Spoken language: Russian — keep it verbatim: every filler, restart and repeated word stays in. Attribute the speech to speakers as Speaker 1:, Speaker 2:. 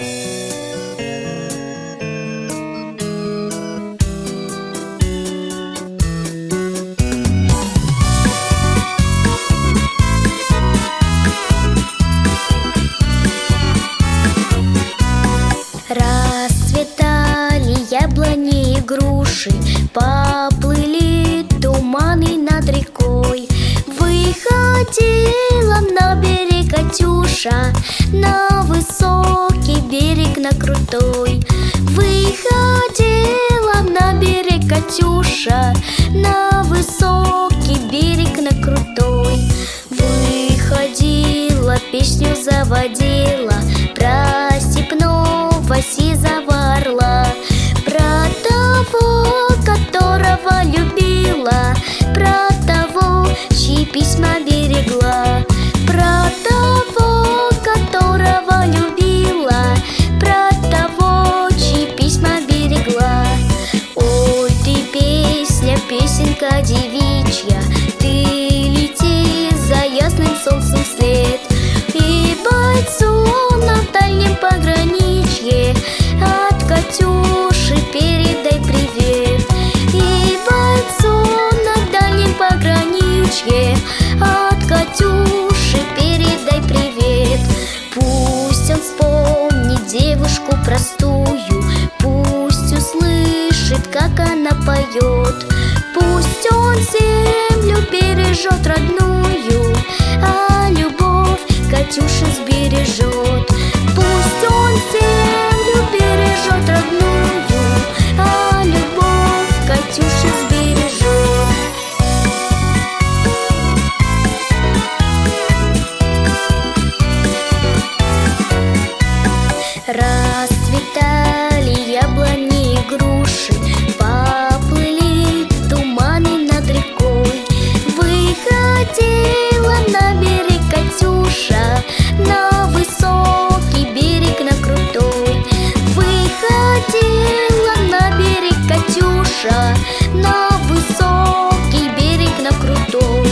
Speaker 1: Расцветали яблони и груши, поплыли туманы над рекой. Выходила на берег Катюша, на высокий берег, на крутой. Выходила на берег Катюша, на высокий берег, на крутой. Выходила, песню заводила про степного сизого орла, про того, которого любила, про того, чьи письма берегла, про того, которого любила, про того, чьи письма берегла. Ой, ты песня, песенка девичья, ты лети за ясным солнцем вслед, и бойцу на дальнем пограничье от Катюши передай привет. И бойцу на дальнем пограничье от Катюши передай привет. Пусть он вспомнит девушку простую, пусть услышит, как она поет. Пусть он землю бережет родную, а любовь Катюши сбережет. Пусть он землю бережет родную, а любовь Катюши сбережет. Расцветали яблони и груши, поплыли туманы над рекой. Выходила на берег Катюша, на высокий берег, на крутой. Выходила на берег Катюша, на высокий берег, на крутой.